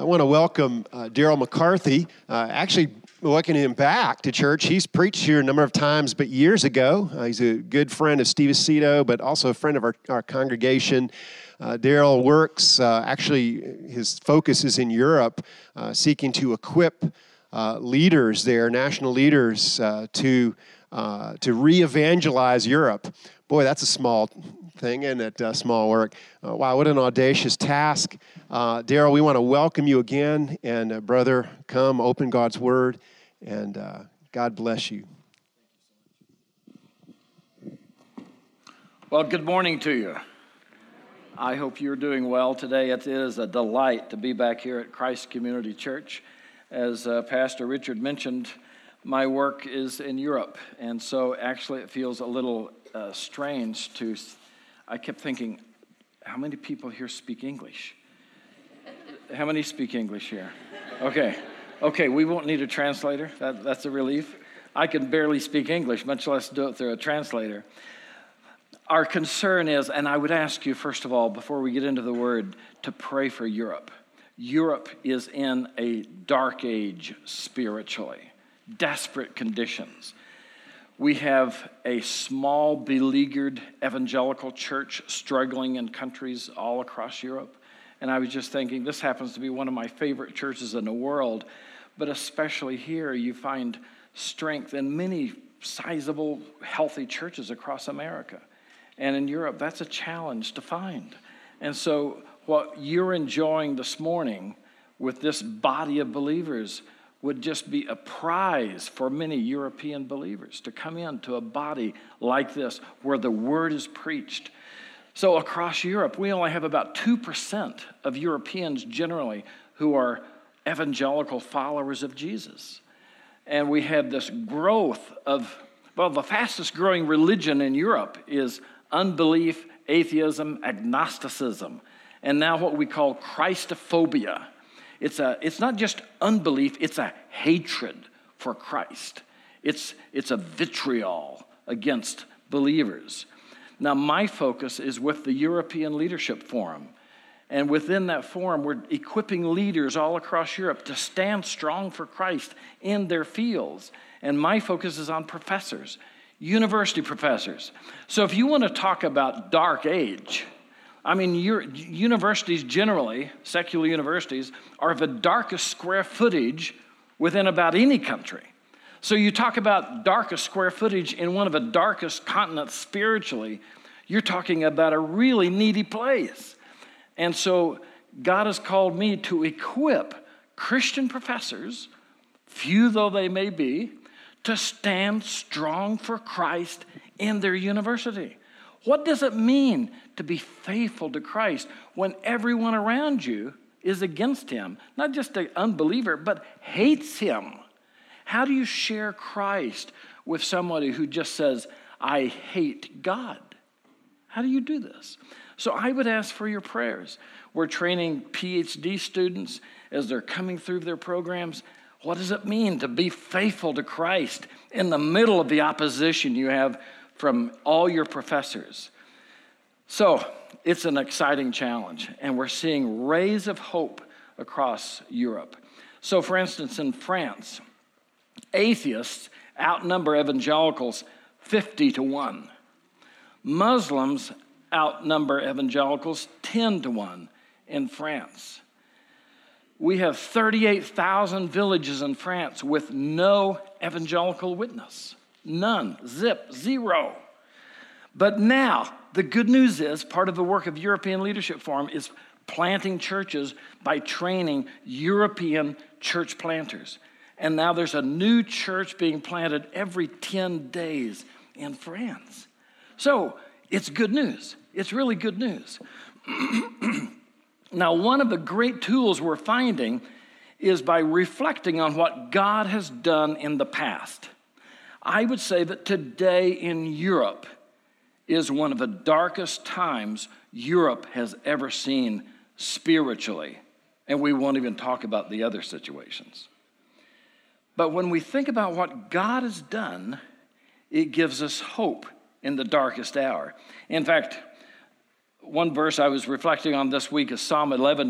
want to welcome Daryl McCarthy. Actually, welcoming him back to church. He's preached here a number of times, but years ago. He's a good friend of Steve Aceto, but also a friend of our congregation. Daryl works, actually, his focus is in Europe, seeking to equip leaders there, national leaders, to re-evangelize Europe. Boy, that's a small thing, isn't it? Small work. Wow, what an audacious task. Daryl, we want to welcome you again. And brother, come, open God's Word, and God bless you. Well, good morning to you. I hope you're doing well today. It is a delight to be back here at Christ Community Church. As Pastor Richard mentioned, my work is in Europe, and so actually it feels a little strange to... I kept thinking, how many people here speak English? How many speak English here? Okay, we won't need a translator. That's a relief. I can barely speak English, much less do it through a translator. Our concern is, and I would ask you, first of all, before we get into the Word, to pray for Europe. Europe is in a dark age spiritually, desperate conditions. We have a small, beleaguered evangelical church struggling in countries all across Europe. And I was just thinking, this happens to be one of my favorite churches in the world, but especially here you find strength in many sizable, healthy churches across America. And in Europe, that's a challenge to find. And so what you're enjoying this morning with this body of believers would just be a prize for many European believers to come into a body like this where the Word is preached. So across Europe, we only have about 2% of Europeans generally who are evangelical followers of Jesus. And we have this growth of, the fastest growing religion in Europe is unbelief, atheism, agnosticism, and now what we call Christophobia. It's not just unbelief, it's a hatred for Christ. It's a vitriol against believers. Now, my focus is with the European Leadership Forum. And within that forum, we're equipping leaders all across Europe to stand strong for Christ in their fields. And my focus is on professors, university professors. So if you want to talk about dark age, universities generally, secular universities, are the darkest square footage within about any country. So you talk about darkest square footage in one of the darkest continents spiritually, you're talking about a really needy place. And so God has called me to equip Christian professors, few though they may be, to stand strong for Christ in their university. What does it mean to be faithful to Christ when everyone around you is against him? Not just an unbeliever, but hates him. How do you share Christ with somebody who just says, I hate God? How do you do this? So I would ask for your prayers. We're training PhD students as they're coming through their programs. What does it mean to be faithful to Christ in the middle of the opposition you have from all your professors? So it's an exciting challenge, and we're seeing rays of hope across Europe. So for instance, in France, atheists outnumber evangelicals 50-1. Muslims outnumber evangelicals 10-1 in France. We have 38,000 villages in France with no evangelical witness. None, zero. But now, the good news is, part of the work of European Leadership Forum is planting churches by training European church planters. And now there's a new church being planted every 10 days in France. So it's good news. It's really good news. Now, one of the great tools we're finding is by reflecting on what God has done in the past. I would say that today in Europe is one of the darkest times Europe has ever seen spiritually. And we won't even talk about the other situations. But when we think about what God has done, it gives us hope in the darkest hour. In fact, one verse I was reflecting on this week is Psalm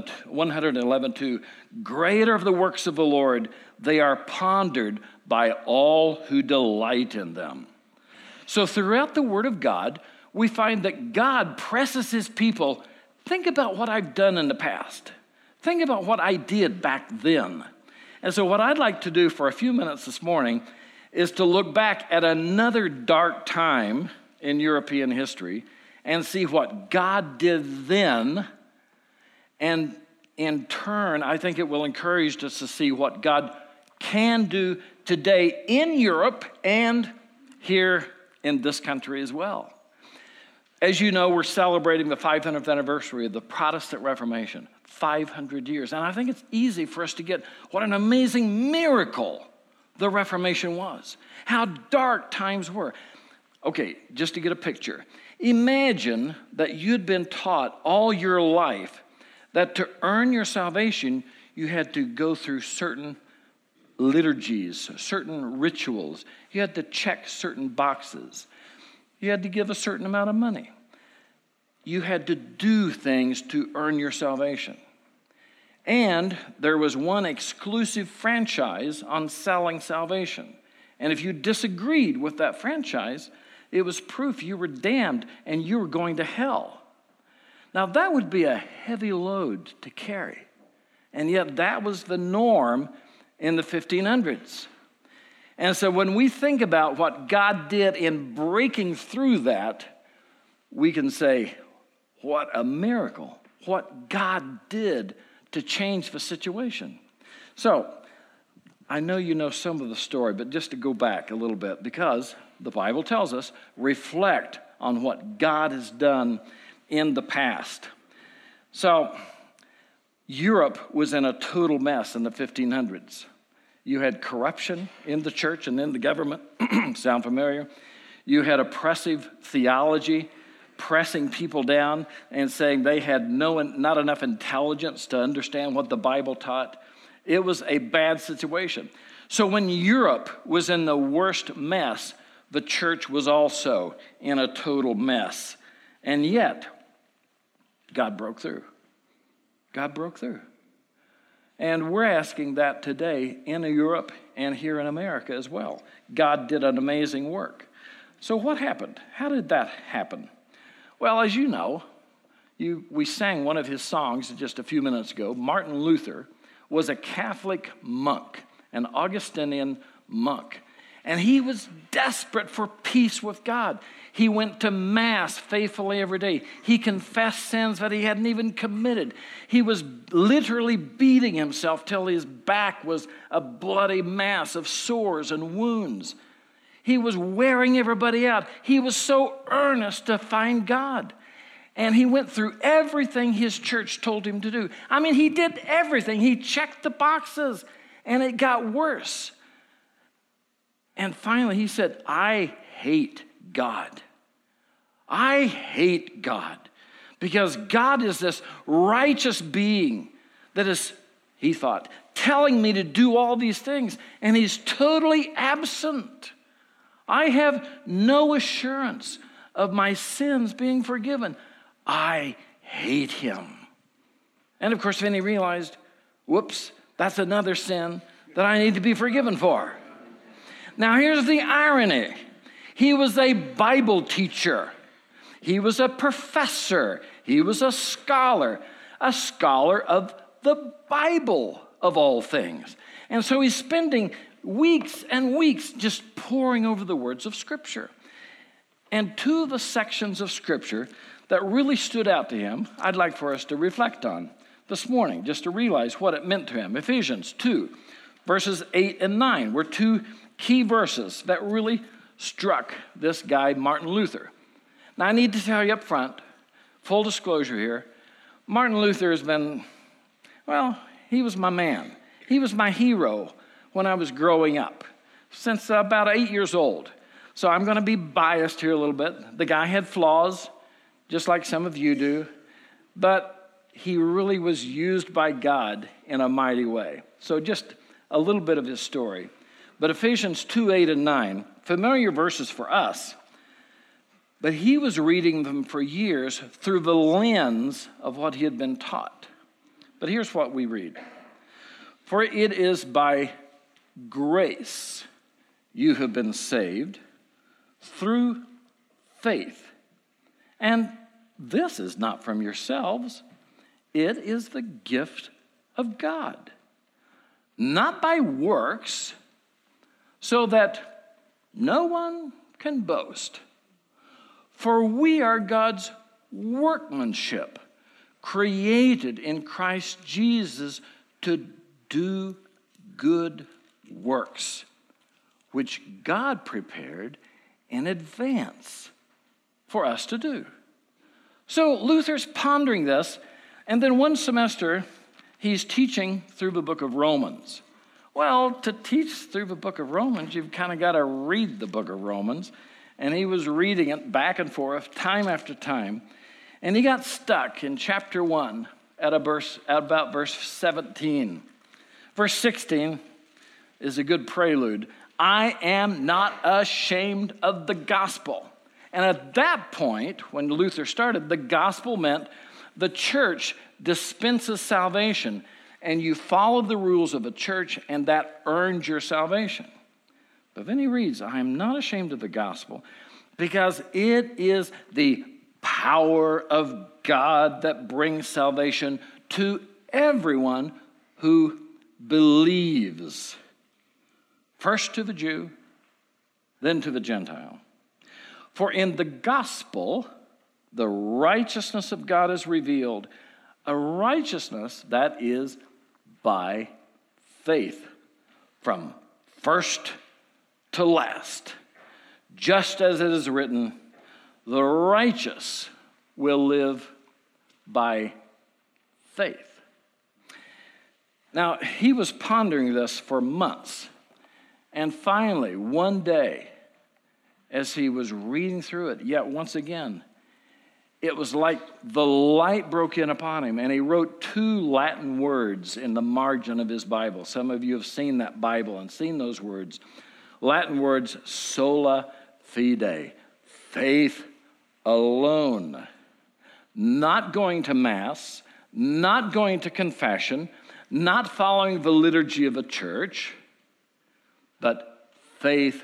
111:2. Greater are the works of the Lord, they are pondered by all who delight in them. So throughout the Word of God, we find that God presses his people. Think about what I've done in the past. Think about what I did back then. And so what I'd like to do for a few minutes this morning is to look back at another dark time in European history and see what God did then. And in turn, I think it will encourage us to see what God can do today in Europe and here in this country as well. As you know, we're celebrating the 500th anniversary of the Protestant Reformation, 500 years. And I think it's easy for us to get what an amazing miracle the Reformation was, how dark times were. Okay, just to get a picture, imagine that you'd been taught all your life that to earn your salvation, you had to go through certain liturgies, certain rituals. You had to check certain boxes. You had to give a certain amount of money. You had to do things to earn your salvation. And there was one exclusive franchise on selling salvation. And if you disagreed with that franchise, it was proof you were damned and you were going to hell. Now, that would be a heavy load to carry. And yet that was the norm in the 1500s. And so when we think about what God did in breaking through that, we can say, what a miracle, what God did to change the situation. So I know you know some of the story, but just to go back a little bit, because the Bible tells us, reflect on what God has done in the past. So Europe was in a total mess in the 1500s. You had corruption in the church and in the government. Sound familiar? You had oppressive theology pressing people down and saying they had not enough intelligence to understand what the Bible taught. It was a bad situation. So when Europe was in the worst mess, the church was also in a total mess. And yet, God broke through. God broke through. And we're asking that today in Europe and here in America as well. God did an amazing work. So what happened? How did that happen? Well, as you know, we sang one of his songs just a few minutes ago. Martin Luther was a Catholic monk, an Augustinian monk. And he was desperate for peace with God. He went to Mass faithfully every day. He confessed sins that he hadn't even committed. He was literally beating himself till his back was a bloody mass of sores and wounds. He was wearing everybody out. He was so earnest to find God. And he went through everything his church told him to do. I mean, he did everything. He checked the boxes, and it got worse. And finally, he said, I hate God. I hate God because God is this righteous being that is, he thought, telling me to do all these things, and he's totally absent. I have no assurance of my sins being forgiven. I hate him. And of course, then he realized, whoops, that's another sin that I need to be forgiven for. Now, here's the irony. He was a Bible teacher. He was a professor. He was a scholar of the Bible of all things. And so he's spending weeks and weeks just poring over the words of Scripture. And two of the sections of Scripture that really stood out to him, I'd like for us to reflect on this morning, just to realize what it meant to him. Ephesians 2, verses 8 and 9 were two key verses that really struck this guy, Martin Luther. Now, I need to tell you up front, full disclosure here, Martin Luther has been, well, he was my man. He was my hero when I was growing up, since about 8 years old. So I'm going to be biased here a little bit. The guy had flaws, just like some of you do, but he really was used by God in a mighty way. So just a little bit of his story. But Ephesians 2, 8, and 9, familiar verses for us, But he was reading them for years through the lens of what he had been taught. But here's what we read. For it is by grace you have been saved through faith. And this is not from yourselves. It is the gift of God, not by works, so that no one can boast. For we are God's workmanship, created in Christ Jesus to do good works, which God prepared in advance for us to do. So Luther's pondering this, and then one semester he's teaching through the book of Romans. Well, to teach through the book of Romans, you've kind of got to read the book of Romans. And he was reading it back and forth, time after time. And he got stuck in chapter 1 at about verse 17. Verse 16 is a good prelude. I am not ashamed of the gospel. And at that point, when Luther started, the gospel meant the church dispenses salvation, and you follow the rules of a church, and that earns your salvation. But then he reads, I am not ashamed of the gospel, because it is the power of God that brings salvation to everyone who believes. First to the Jew, then to the Gentile. For in the gospel, the righteousness of God is revealed, a righteousness that is by faith, from first to last. Just as it is written, the righteous will live by faith. Now, he was pondering this for months. And finally, one day, as he was reading through it, yet once again, it was like the light broke in upon him, and he wrote 2 Latin words in the margin of his Bible. Some of you have seen that Bible and seen those words. Latin words, sola fide, faith alone. Not going to Mass, not going to confession, not following the liturgy of a church, but faith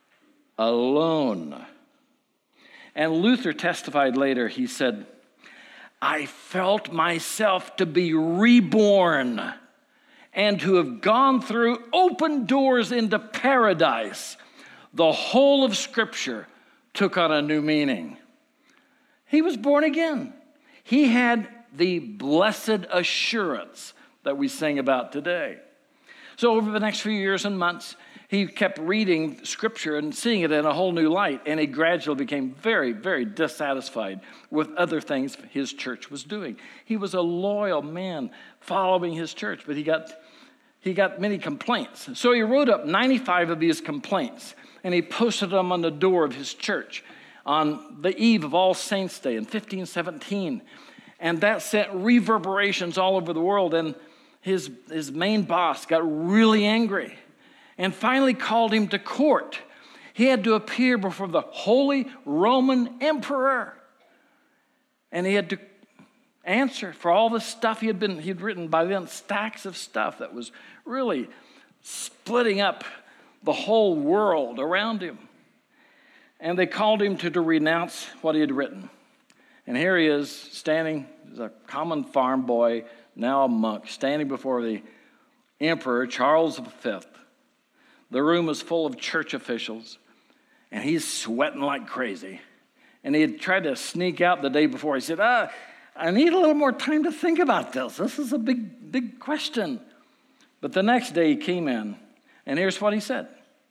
alone. And Luther testified later, he said, I felt myself to be reborn and to have gone through open doors into paradise. The whole of Scripture took on a new meaning. He was born again. He had the blessed assurance that we sing about today. So over the next few years and months, he kept reading Scripture and seeing it in a whole new light, and he gradually became very, very dissatisfied with other things his church was doing. He was a loyal man following his church, but he got many complaints. So he wrote up 95 of these complaints, and he posted them on the door of his church on the eve of All Saints' Day in 1517. And that sent reverberations all over the world, and his main boss got really angry and finally called him to court. He had to appear before the Holy Roman Emperor, and he had to answer for all the stuff he'd written by then, stacks of stuff that was really splitting up the whole world around him. And they called him to renounce what he had written. And here he is standing as a common farm boy, now a monk, standing before the Emperor Charles V. The room was full of church officials, and he's sweating like crazy. And he had tried to sneak out the day before. He said, I need a little more time to think about this. This is a big, big question. But the next day he came in, and here's what he said.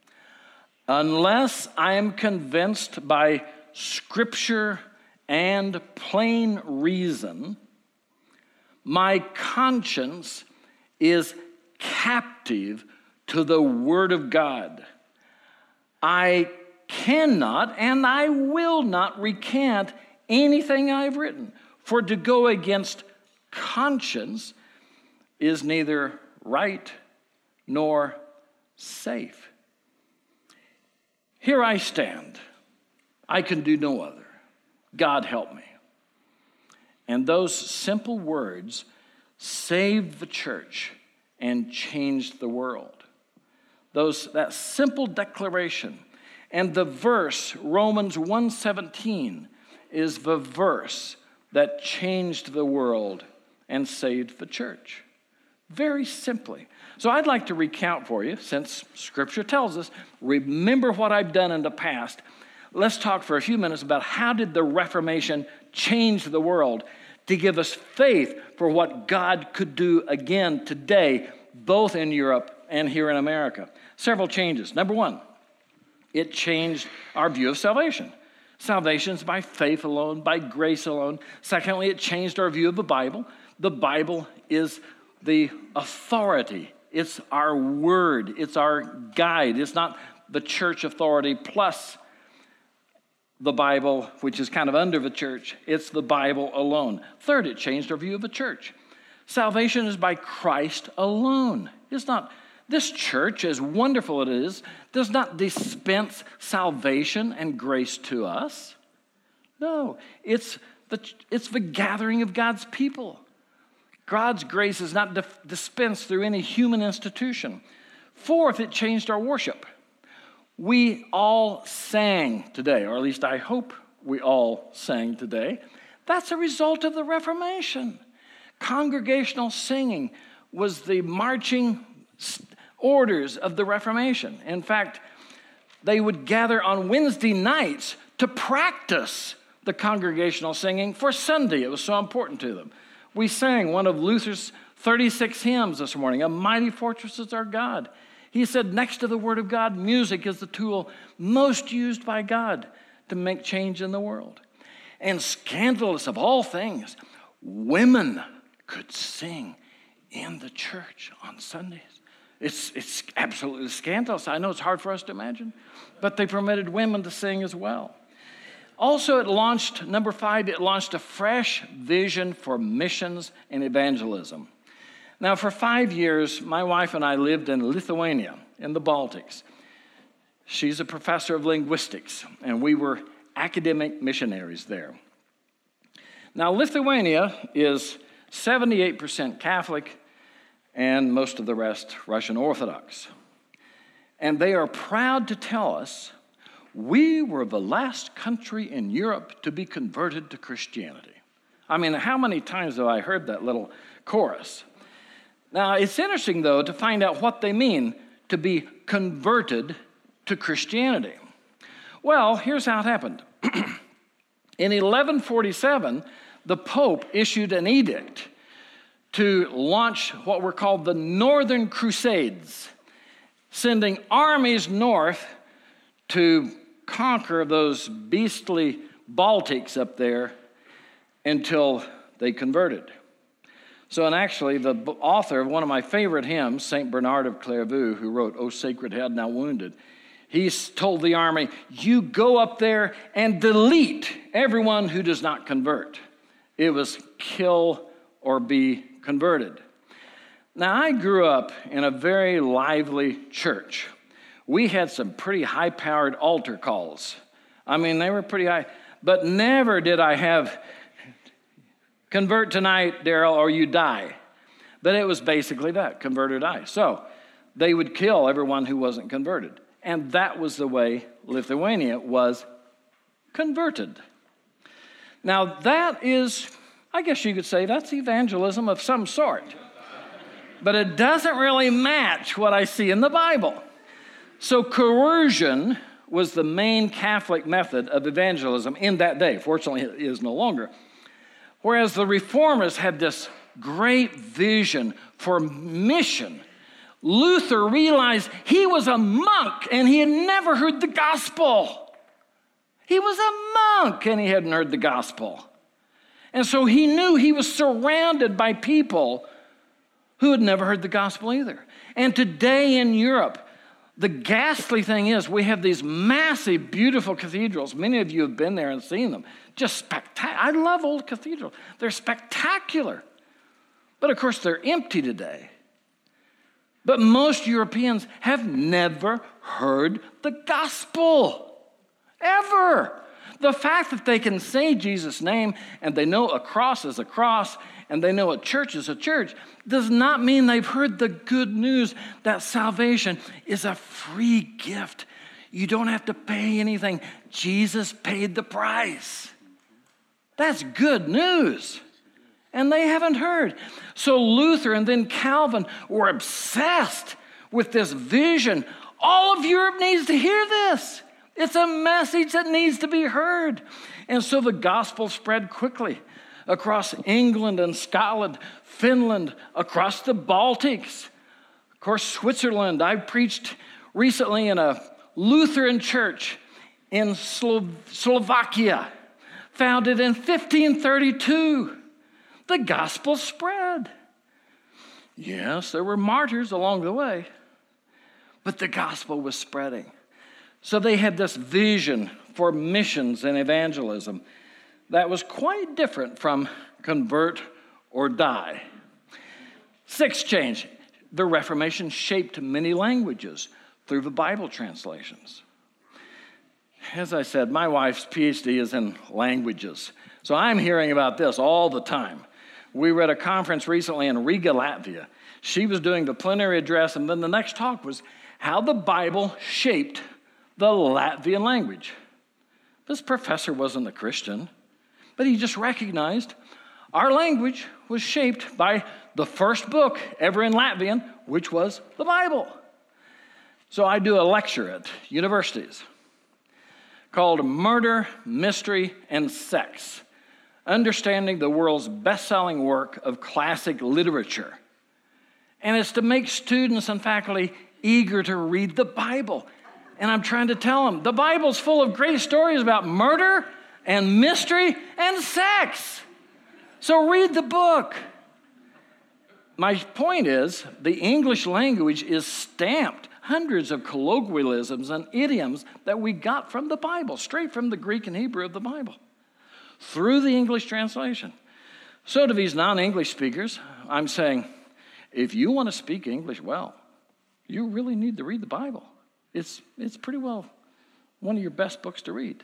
Unless I am convinced by Scripture and plain reason, my conscience is captive to the Word of God. I cannot and I will not recant anything I've written, for to go against conscience is neither right nor safe. Here I stand. I can do no other. God help me. And those simple words saved the church and changed the world. That simple declaration. And the verse, Romans 1:17, is the verse that changed the world and saved the church. Very simply. So I'd like to recount for you, since Scripture tells us, remember what I've done in the past. Let's talk for a few minutes about how did the Reformation change the world to give us faith for what God could do again today, both in Europe and here in America. Several changes. Number one, it changed our view of salvation. Salvation is by faith alone, by grace alone. Secondly, it changed our view of the Bible. The Bible is the authority. It's our word. It's our guide. It's not the church authority plus the Bible, which is kind of under the church. It's the Bible alone. Third, it changed our view of the church. Salvation is by Christ alone. It's not, this church, as wonderful it is, does not dispense salvation and grace to us. No, it's the gathering of God's people. God's grace is not dispensed through any human institution. Fourth, it changed our worship. We all sang today, or at least I hope we all sang today. That's a result of the Reformation. Congregational singing was the marching orders of the Reformation. In fact, they would gather on Wednesday nights to practice the congregational singing for Sunday. It was so important to them. We sang one of Luther's 36 hymns this morning, "A Mighty Fortress is Our God." He said next to the Word of God, music is the tool most used by God to make change in the world. And scandalous of all things, women could sing in the church on Sundays. It's absolutely scandalous. I know it's hard for us to imagine, but they permitted women to sing as well. Also, it launched, number 5, it launched a fresh vision for missions and evangelism. Now, for 5 years, my wife and I lived in Lithuania, in the Baltics. She's a professor of linguistics, and we were academic missionaries there. Now, Lithuania is 78% Catholic, and most of the rest Russian Orthodox. And they are proud to tell us we were the last country in Europe to be converted to Christianity. I mean, how many times have I heard that little chorus? Now, it's interesting, though, to find out what they mean to be converted to Christianity. Well, here's how it happened. In 1147, the Pope issued an edict to launch what were called the Northern Crusades, sending armies north to conquer those beastly Baltics up there until they converted. So, and actually, the author of one of my favorite hymns, St. Bernard of Clairvaux, who wrote, "O Sacred Head Now Wounded," he's told the army, you go up there and delete everyone who does not convert. It was kill or be converted. Now, I grew up in a very lively church. We had some pretty high-powered altar calls. I mean, they were pretty high, but never did I have convert tonight, Daryl, or you die. But it was basically that, convert or die. So they would kill everyone who wasn't converted. And that was the way Lithuania was converted. Now that is, I guess you could say, that's evangelism of some sort. But it doesn't really match what I see in the Bible. So coercion was the main Catholic method of evangelism in that day. Fortunately, it is no longer. Whereas the Reformers had this great vision for mission. Luther realized he was a monk and he had never heard the gospel. He was a monk and he hadn't heard the gospel. And so he knew he was surrounded by people who had never heard the gospel either. And today in Europe, the ghastly thing is we have these massive, beautiful cathedrals. Many of you have been there and seen them. Just spectacular. I love old cathedrals. They're spectacular. But of course, they're empty today. But most Europeans have never heard the gospel. Ever. The fact that they can say Jesus' name and they know a cross is a cross and they know a church is a church does not mean they've heard the good news that salvation is a free gift. You don't have to pay anything. Jesus paid the price. That's good news. And they haven't heard. So Luther and then Calvin were obsessed with this vision. All of Europe needs to hear this. It's a message that needs to be heard. And so the gospel spread quickly across England and Scotland, Finland, across the Baltics, of course, Switzerland. I preached recently in a Lutheran church in Slovakia, founded in 1532. The gospel spread. Yes, there were martyrs along the way, but the gospel was spreading. So they had this vision for missions and evangelism that was quite different from convert or die. Sixth change, the Reformation shaped many languages through the Bible translations. As I said, my wife's PhD is in languages, so I'm hearing about this all the time. We were at a conference recently in Riga, Latvia. She was doing the plenary address, and then the next talk was how the Bible shaped the Latvian language. This professor wasn't a Christian, but he just recognized our language was shaped by the first book ever in Latvian, which was the Bible. So I do a lecture at universities called Murder, Mystery, and Sex: Understanding the World's Best-Selling Work of Classic Literature. And it's to make students and faculty eager to read the Bible. And I'm trying to tell them, the Bible's full of great stories about murder and mystery and sex. So read the book. My point is, the English language is stamped hundreds of colloquialisms and idioms that we got from the Bible, straight from the Greek and Hebrew of the Bible, through the English translation. So to these non-English speakers, I'm saying, if you want to speak English well, you really need to read the Bible. It's pretty well one of your best books to read.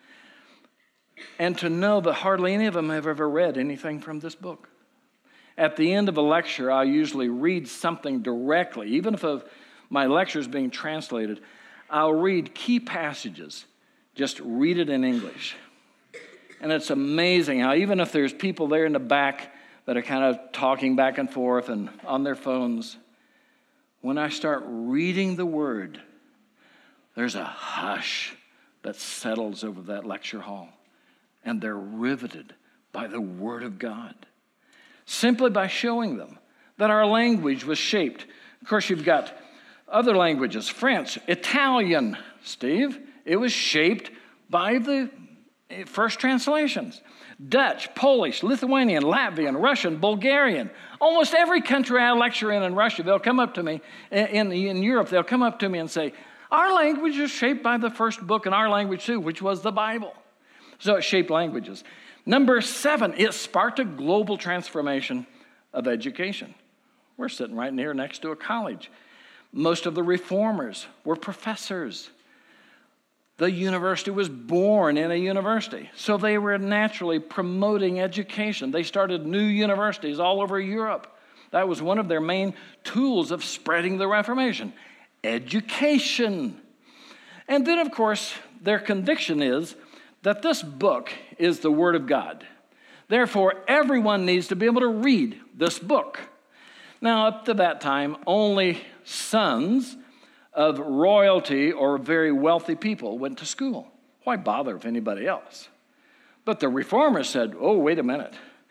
And to know that hardly any of them have ever read anything from this book. At the end of a lecture, I usually read something directly. Even if my lecture is being translated, I'll read key passages. Just read it in English. And it's amazing how even if there's people there in the back that are kind of talking back and forth and on their phones, when I start reading the Word, there's a hush that settles over that lecture hall. And they're riveted by the Word of God, simply by showing them that our language was shaped. Of course, you've got other languages, French, Italian, Steve. It was shaped by the first translations. Dutch, Polish, Lithuanian, Latvian, Russian, Bulgarian. Almost every country I lecture in Russia, they'll come up to me, in Europe, they'll come up to me and say, our language is shaped by the first book in our language too, which was the Bible. So it shaped languages. Number 7, it sparked a global transformation of education. We're sitting right near next to a college. Most of the reformers were professors. The university was born in a university, so they were naturally promoting education. They started new universities all over Europe. That was one of their main tools of spreading the Reformation, education. And then, of course, their conviction is that this book is the Word of God. Therefore, everyone needs to be able to read this book. Now, up to that time, only sons of royalty or very wealthy people went to school. Why bother with anybody else? But the reformers said, oh, wait a minute.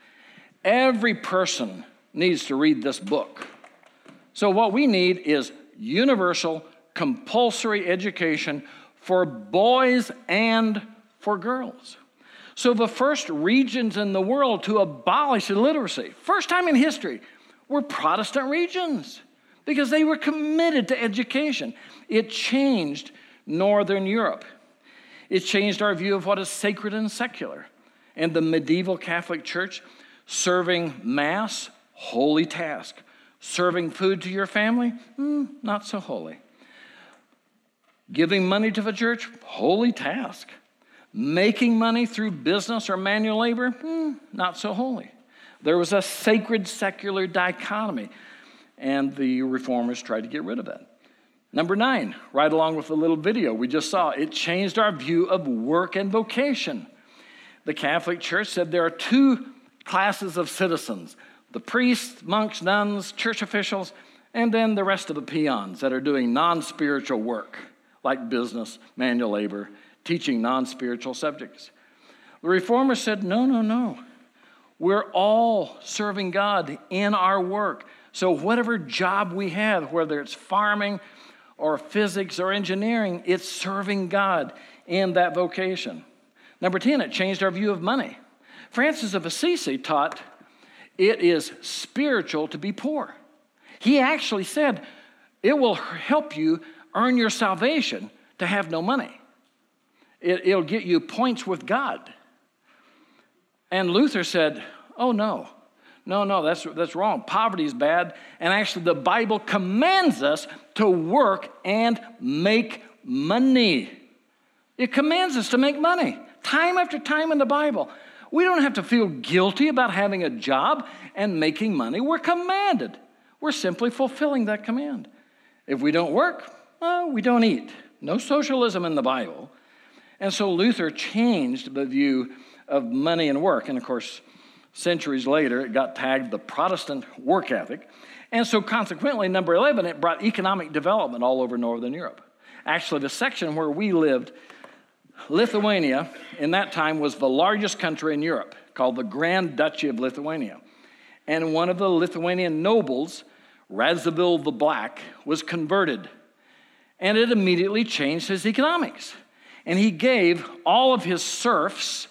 Every person needs to read this book. So what we need is universal, compulsory education for boys and for girls. So the first regions in the world to abolish illiteracy, first time in history, were Protestant regions because they were committed to education. It changed Northern Europe. It changed our view of what is sacred and secular. And the medieval Catholic Church, serving Mass, holy task. Serving food to your family, not so holy. Giving money to the church, holy task. Making money through business or manual labor, not so holy. There was a sacred secular dichotomy, and the reformers tried to get rid of that. Number 9, right along with the little video we just saw, it changed our view of work and vocation. The Catholic Church said there are 2 classes of citizens: the priests, monks, nuns, church officials, and then the rest of the peons that are doing non-spiritual work, like business, manual labor, teaching non-spiritual subjects. The Reformers said, no. We're all serving God in our work. So whatever job we have, whether it's farming or physics or engineering, it's serving God in that vocation. Number 10, it changed our view of money. Francis of Assisi taught it is spiritual to be poor. He actually said it will help you earn your salvation to have no money. It'll get you points with God. And Luther said, oh, no, that's wrong. Poverty is bad. And actually, the Bible commands us to work and make money. It commands us to make money. Time after time in the Bible. We don't have to feel guilty about having a job and making money. We're commanded. We're simply fulfilling that command. If we don't work, we don't eat. No socialism in the Bible. And so Luther changed the view of money and work. And of course, centuries later, it got tagged the Protestant work ethic. And so consequently, number 11, it brought economic development all over Northern Europe. Actually, the section where we lived, Lithuania, in that time was the largest country in Europe, called the Grand Duchy of Lithuania. And one of the Lithuanian nobles, Radziwill the Black, was converted. And it immediately changed his economics. And he gave all of his serfs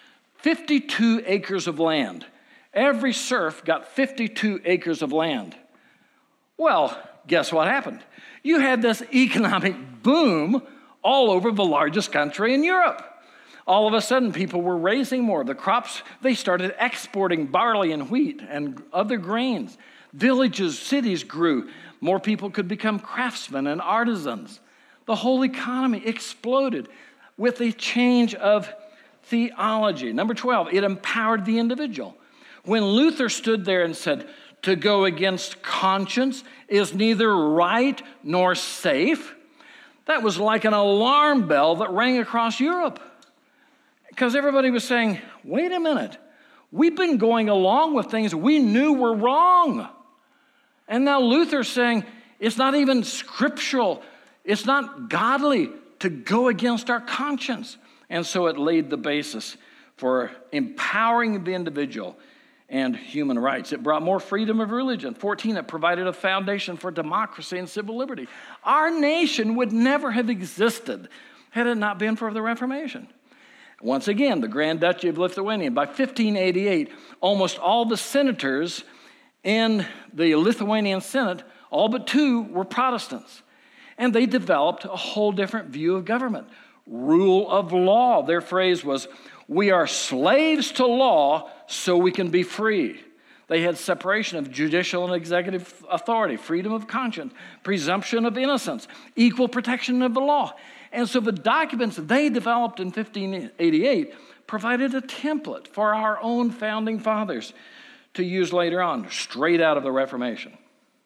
52 acres of land. Every serf got 52 acres of land. Well, guess what happened? You had this economic boom all over the largest country in Europe. All of a sudden, people were raising more. The crops, they started exporting barley and wheat and other grains. Villages, cities grew. More people could become craftsmen and artisans. The whole economy exploded with a change of theology. Number 12, it empowered the individual. When Luther stood there and said, to go against conscience is neither right nor safe, that was like an alarm bell that rang across Europe. Because everybody was saying, wait a minute, we've been going along with things we knew were wrong. And now Luther's saying, it's not even scriptural, it's not godly to go against our conscience. And so it laid the basis for empowering the individual and human rights. It brought more freedom of religion. 14, it provided a foundation for democracy and civil liberty. Our nation would never have existed had it not been for the Reformation. Once again, the Grand Duchy of Lithuania. By 1588, almost all the senators in the Lithuanian Senate, all but 2 were Protestants. And they developed a whole different view of government. Rule of law. Their phrase was, we are slaves to law so we can be free. They had separation of judicial and executive authority, freedom of conscience, presumption of innocence, equal protection of the law. And so the documents they developed in 1588 provided a template for our own founding fathers to use later on, straight out of the Reformation.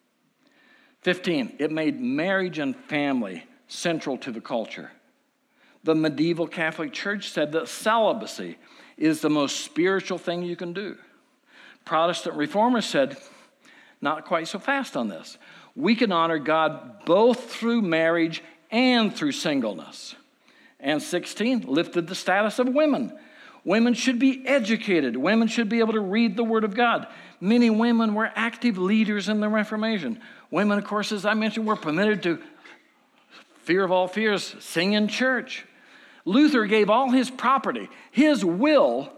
15, it made marriage and family central to the culture. The medieval Catholic Church said that celibacy is the most spiritual thing you can do. Protestant reformers said, not quite so fast on this. We can honor God both through marriage and through singleness. And 16, lifted the status of women. Women should be educated. Women should be able to read the Word of God. Many women were active leaders in the Reformation. Women, of course, as I mentioned, were permitted to, fear of all fears, sing in church. Luther gave all his property, his will.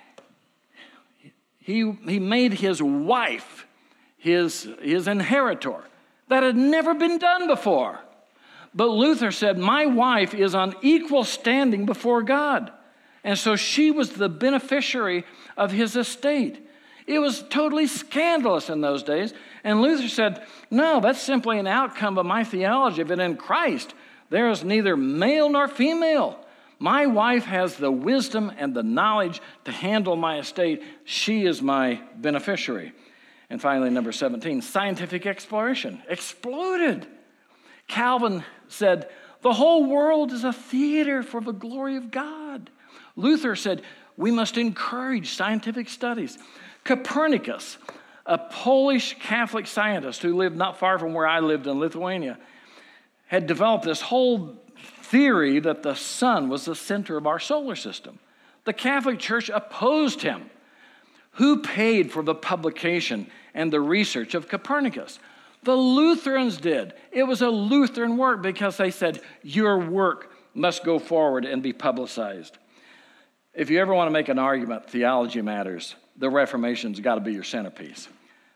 He made his wife his inheritor. That had never been done before. But Luther said, my wife is on equal standing before God. And so she was the beneficiary of his estate. It was totally scandalous in those days. And Luther said, no, that's simply an outcome of my theology. But in Christ, there is neither male nor female. My wife has the wisdom and the knowledge to handle my estate. She is my beneficiary. And finally, number 17, scientific exploration exploded. Calvin said, the whole world is a theater for the glory of God. Luther said, we must encourage scientific studies. Copernicus, a Polish Catholic scientist who lived not far from where I lived in Lithuania, had developed this whole theory that the sun was the center of our solar system. The Catholic Church opposed him. Who paid for the publication and the research of Copernicus? The Lutherans did. It was a Lutheran work because they said, your work must go forward and be publicized. If you ever want to make an argument, theology matters, the Reformation's got to be your centerpiece.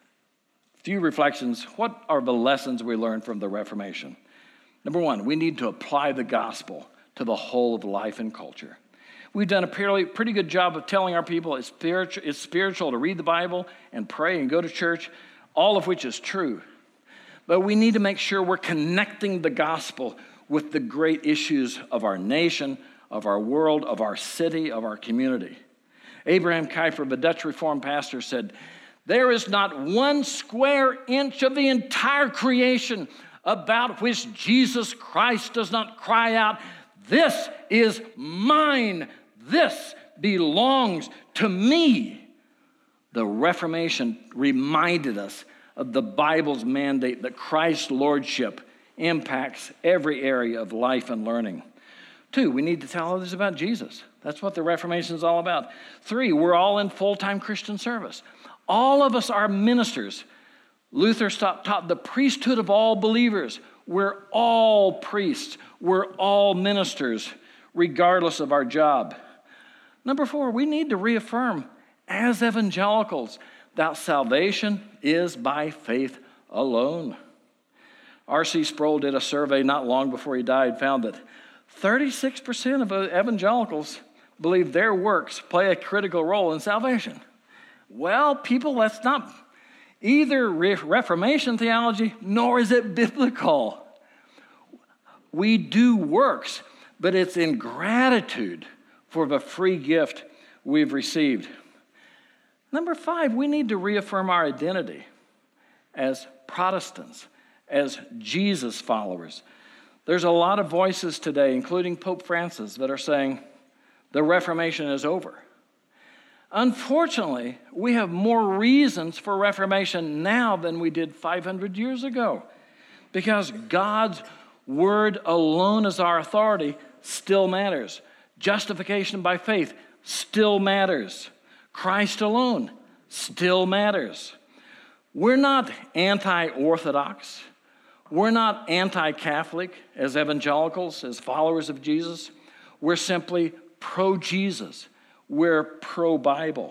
Few reflections. What are the lessons we learned from the Reformation? Number one, we need to apply the gospel to the whole of life and culture. We've done a pretty good job of telling our people it's spiritual to read the Bible and pray and go to church, all of which is true. But we need to make sure we're connecting the gospel with the great issues of our nation, of our world, of our city, of our community. Abraham Kuyper, the Dutch Reformed pastor, said, there is not 1 square inch of the entire creation about which Jesus Christ does not cry out, this is mine, this belongs to me. The Reformation reminded us of the Bible's mandate that Christ's lordship impacts every area of life and learning. 2, we need to tell others about Jesus. That's what the Reformation is all about. 3, we're all in full-time Christian service. All of us are ministers. Luther taught the priesthood of all believers. We're all priests. We're all ministers, regardless of our job. Number 4, we need to reaffirm as evangelicals that salvation is by faith alone. R.C. Sproul did a survey not long before he died, found that 36% of evangelicals believe their works play a critical role in salvation. Well, people, that's not either Reformation theology, nor is it biblical. We do works, but it's in gratitude for the free gift we've received. Number 5, we need to reaffirm our identity as Protestants, as Jesus followers. There's a lot of voices today, including Pope Francis, that are saying the Reformation is over. Unfortunately, we have more reasons for Reformation now than we did 500 years ago, because God's word alone as our authority still matters. Justification by faith still matters. Christ alone still matters. We're not anti-Orthodox. We're not anti-Catholic as evangelicals, as followers of Jesus. We're simply pro-Jesus. We're pro-Bible.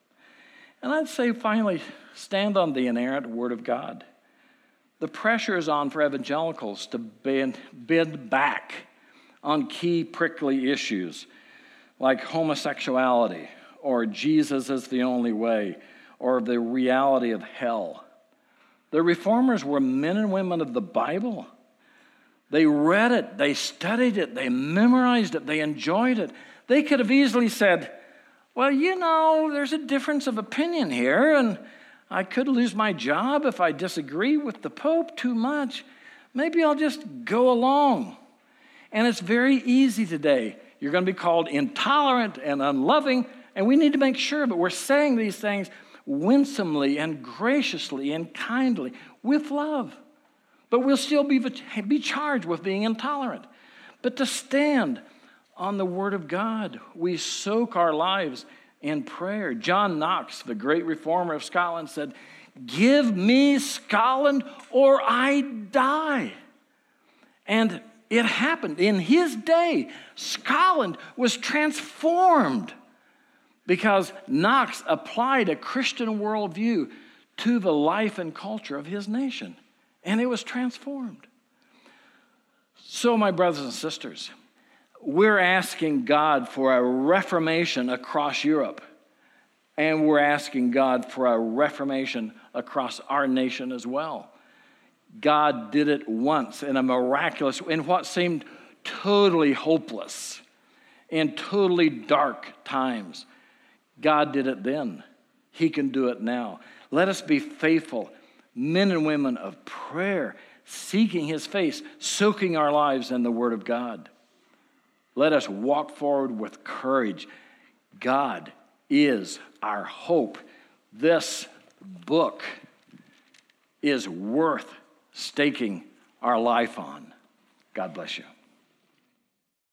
And I'd say, finally, stand on the inerrant Word of God. The pressure is on for evangelicals to bend back on key prickly issues like homosexuality or Jesus is the only way or the reality of hell. The reformers were men and women of the Bible. They read it, they studied it, they memorized it, they enjoyed it. They could have easily said, well, you know, there's a difference of opinion here, and I could lose my job if I disagree with the Pope too much. Maybe I'll just go along. And it's very easy today. You're going to be called intolerant and unloving, and we need to make sure that we're saying these things winsomely and graciously and kindly with love. But we'll still be charged with being intolerant. But to stand on the Word of God, we soak our lives in prayer. John Knox, the great reformer of Scotland, said, "Give me Scotland or I die." And it happened. In his day, Scotland was transformed because Knox applied a Christian worldview to the life and culture of his nation, and it was transformed. So, my brothers and sisters, we're asking God for a reformation across Europe, and we're asking God for a reformation across our nation as well. God did it once in a miraculous, in what seemed totally hopeless. in totally dark times. God did it then. He can do it now. Let us be faithful men and women of prayer, seeking his face, soaking our lives in the Word of God. Let us walk forward with courage. God is our hope. This book is worth staking our life on. God bless you.